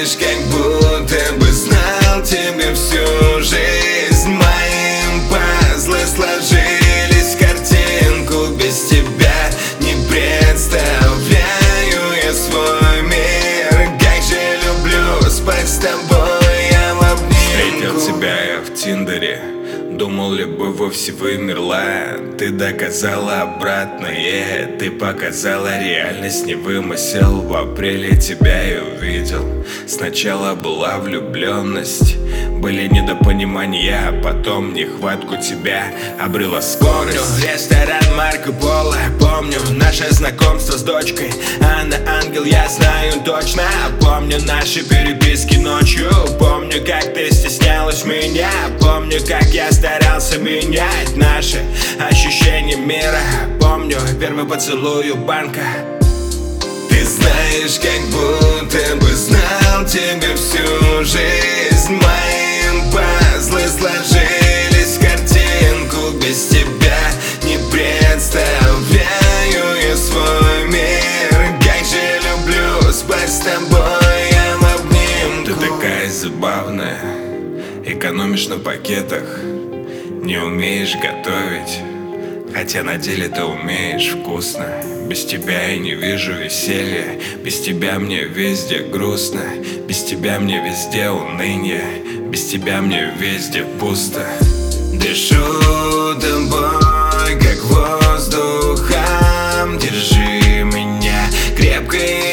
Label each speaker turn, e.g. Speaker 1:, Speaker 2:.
Speaker 1: знаешь, как будто бы знал тебя всю жизнь. Мои пазлы сложились в картинку. Без тебя не представляю я свой мир. Как же люблю спать с тобой я в обнимку.
Speaker 2: Встретил тебя я в Тиндере, думал, любовь вовсе вымерла. Ты доказала обратное, ты показала реальность, не вымысел. В апреле тебя я увидел. Сначала была влюбленность, были недопонимания, а потом нехватку тебя обрела скорость.
Speaker 1: Помню ресторан Марко Поло, помню наше знакомство с дочкой. Она ангел, я знаю точно. Помню наши переписки ночью. Помню, как ты стеснялась меня. Помню, как я старался менять наши ощущения мира. Помню первый поцелуй у банка. Ты знаешь, как будто бы знал тебя всю жизнь. Мои пазлы сложились в картинку. Без тебя не представляю я свой мир. Как же люблю спать с тобой я в обнимку.
Speaker 2: Ты такая забавная, экономишь на пакетах, не умеешь готовить, хотя на деле ты умеешь вкусно. Без тебя я не вижу веселья, без тебя мне везде грустно. Без тебя мне везде уныние, без тебя мне везде пусто.
Speaker 1: Дышу тобой, как воздухом. Держи меня крепко и